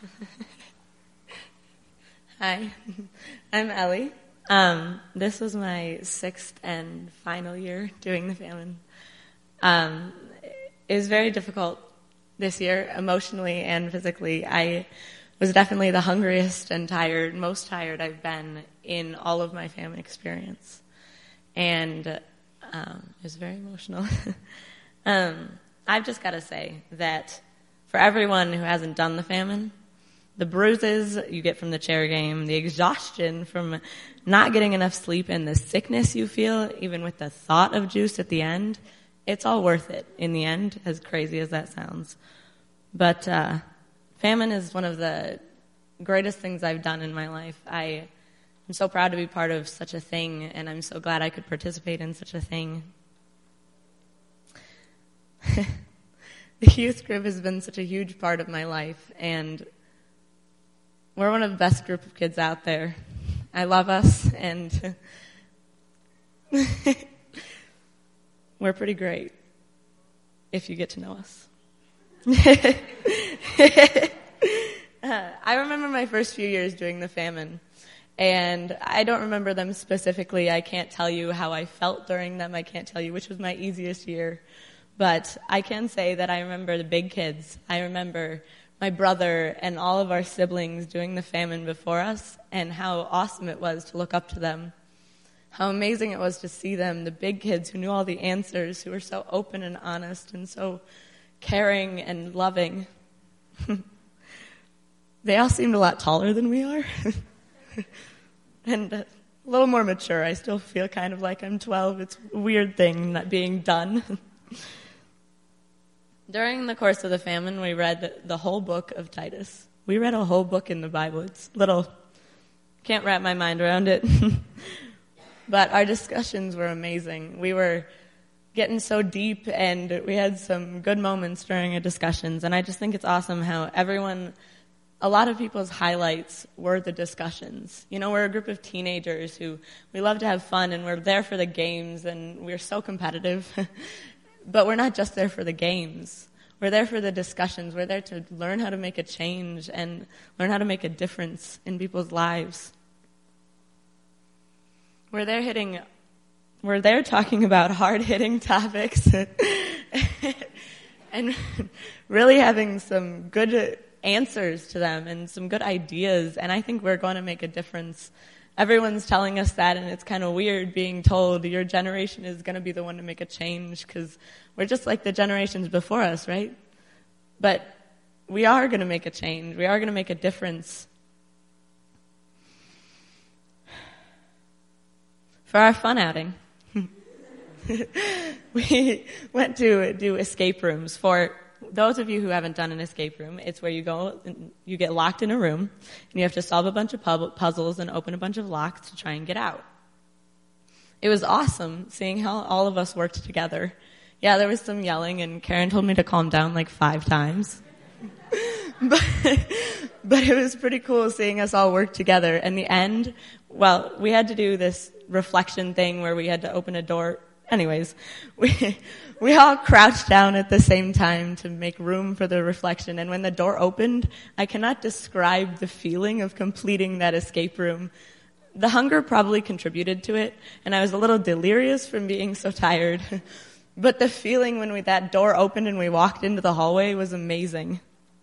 Hi, I'm Ellie. This was my 6th and final year doing the famine. It was very difficult this year, emotionally and physically. I was definitely the hungriest and most tired I've been in all of my famine experience. And it was very emotional. I've just got to say that for everyone who hasn't done the famine, the bruises you get from the chair game, the exhaustion from not getting enough sleep, and the sickness you feel, even with the thought of juice at the end, it's all worth it in the end, as crazy as that sounds. But famine is one of the greatest things I've done in my life. I'm so proud to be part of such a thing, and I'm so glad I could participate in such a thing. The youth group has been such a huge part of my life, and we're one of the best group of kids out there. I love us, and we're pretty great if you get to know us. I remember my first few years doing the famine, and I don't remember them specifically. I can't tell you how I felt during them. I can't tell you which was my easiest year. But I can say that I remember the big kids. I remember my brother and all of our siblings doing the famine before us, and how awesome it was to look up to them. How amazing it was to see them, the big kids who knew all the answers, who were so open and honest and so caring and loving. They all seemed a lot taller than we are. And a little more mature. I still feel kind of like I'm 12. It's a weird thing not being done. During the course of the famine, we read the whole book of Titus. We read a whole book in the Bible. It's can't wrap my mind around it. But our discussions were amazing. We were getting so deep, and we had some good moments during our discussions. And I just think it's awesome how a lot of people's highlights were the discussions. You know, we're a group of teenagers who we love to have fun, and we're there for the games, and we're so competitive. But we're not just there for the games. We're there for the discussions. We're there to learn how to make a change and learn how to make a difference in people's lives. We're there talking about hard-hitting topics and really having some good answers to them and some good ideas. And I think we're going to make a difference. Everyone's telling us that, and it's kind of weird being told your generation is going to be the one to make a change, because we're just like the generations before us, right? But we are going to make a change. We are going to make a difference. For our fun outing, we went to do escape rooms. For those of you who haven't done an escape room, it's where you go and you get locked in a room, and you have to solve a bunch of puzzles and open a bunch of locks to try and get out. It was awesome seeing how all of us worked together. Yeah, there was some yelling, and Karen told me to calm down like 5 times. But it was pretty cool seeing us all work together. In the end, we had to do this reflection thing where we had to open a door. Anyways, we all crouched down at the same time to make room for the reflection. And when the door opened, I cannot describe the feeling of completing that escape room. The hunger probably contributed to it, and I was a little delirious from being so tired. But the feeling when that door opened and we walked into the hallway was amazing.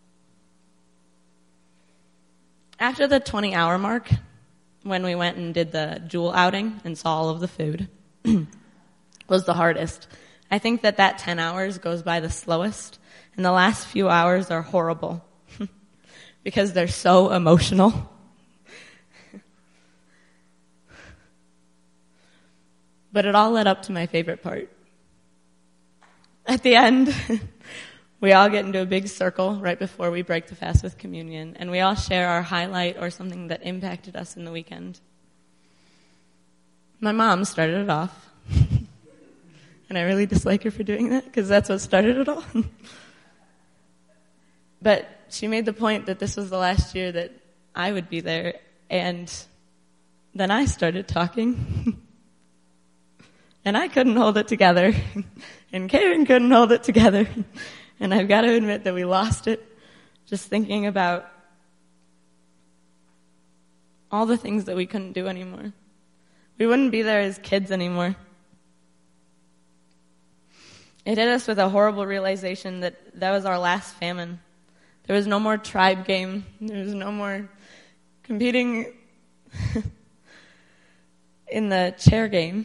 After the 20-hour mark, when we went and did the Jewel outing and saw all of the food, was the hardest. I think that 10 hours goes by the slowest, and the last few hours are horrible because they're so emotional. But it all led up to my favorite part. At the end, we all get into a big circle right before we break the fast with communion, and we all share our highlight or something that impacted us in the weekend. My mom started it off. And I really dislike her for doing that, because that's what started it all. But she made the point that this was the last year that I would be there, and then I started talking. And I couldn't hold it together, and Karen couldn't hold it together. And I've got to admit that we lost it just thinking about all the things that we couldn't do anymore. We wouldn't be there as kids anymore. It hit us with a horrible realization that that was our last famine. There was no more tribe game. There was no more competing in the chair game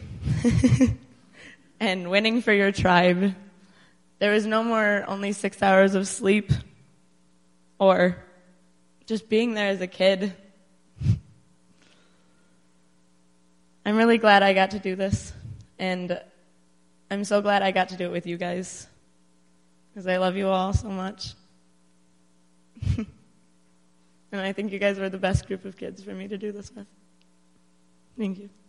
and winning for your tribe. There was no more only 6 hours of sleep or just being there as a kid. I'm really glad I got to do this, and I'm so glad I got to do it with you guys, because I love you all so much. And I think you guys were the best group of kids for me to do this with. Thank you.